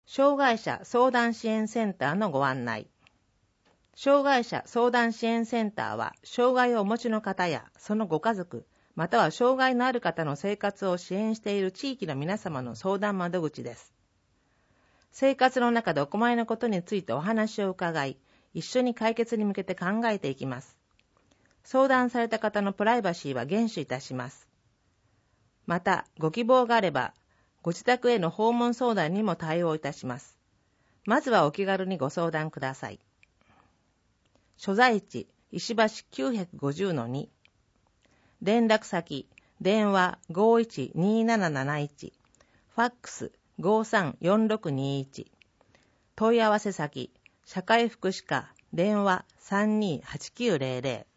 障害者相談支援センターのご案内。障害者相談支援センターは、障害をお持ちの方やそのご家族、または障害のある方の生活を支援している地域の皆様の相談窓口です。生活の中でお困りのことについてお話を伺い、一緒に解決に向けて考えていきます。相談された方のプライバシーは厳守いたします。また、ご希望があれば、ご自宅への訪問相談にも対応いたします。まずはお気軽にご相談ください。所在地、石橋 950-2。連絡先、電話 512771。ファックス 534621。問い合わせ先、社会福祉課、電話 328900。